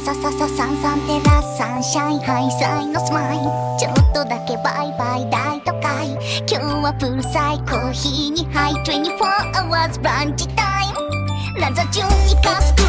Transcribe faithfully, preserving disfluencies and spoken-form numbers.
ささささんさんテラスサンシャインハイサイのスマイル、ちょっとだけバイバイ大都会。今日はフルサイコーヒーにハイにじゅうよんアワーズランチタイム。ラザジュンイカス